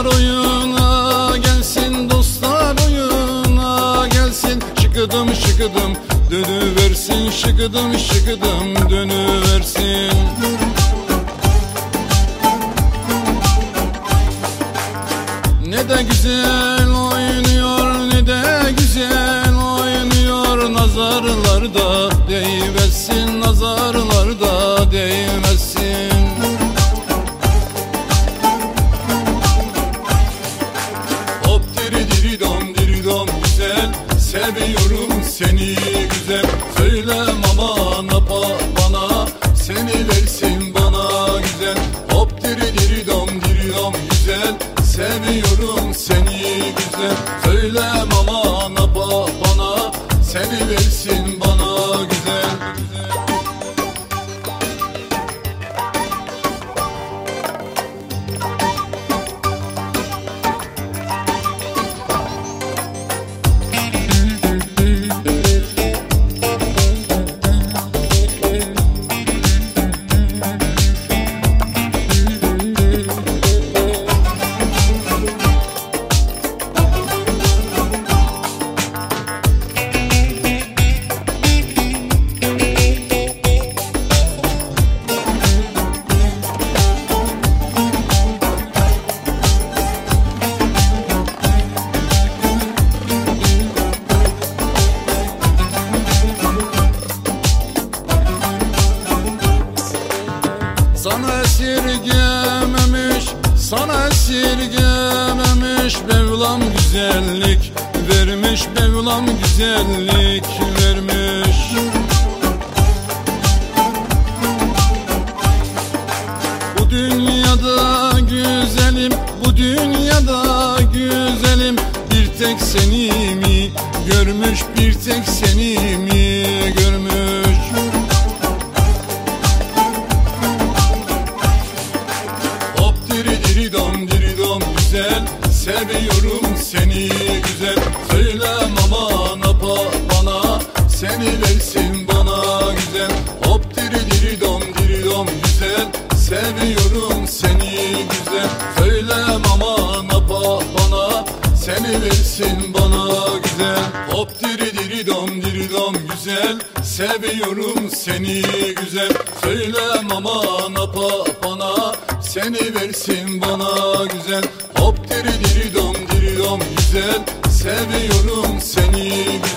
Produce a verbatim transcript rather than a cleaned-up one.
Dostlar oyuna gelsin, dostlar oyuna gelsin. Şıkıdım şıkıdım dönüversin, şıkıdım şıkıdım dönüversin. Ne de güzel oynuyor, ne de güzel oynuyor. Nazarlarda değmesin, nazarlarda değmesin. Hop diri diri dom diri dom güzel, seviyorum seni güzel. Söylem aman apa bana, seni versin bana güzel. Hop diri diri dom diri dom güzel, seviyorum seni güzel. Söylem aman apa bana, seni versin bana güzel. Sana esirgememiş, sana esirgememiş. Mevlam güzellik vermiş, Mevlam güzellik vermiş. Bu dünyada güzelim, bu dünyada güzelim. Bir tek seni mi görmüş, bir tek seni mi görmüş. Güzel, seviyorum seni güzel. Söylem aman apa bana, seni versin bana güzel. Hop diri diri dom diri dom güzel, seviyorum seni güzel. Söylem aman apa bana, seni versin bana güzel. Hop diri diri dom diri dom güzel, seviyorum seni güzel. Söylem aman apa bana, seni versin bana güzel. Hop diri diri dom diri dom güzel, seviyorum seni güzel.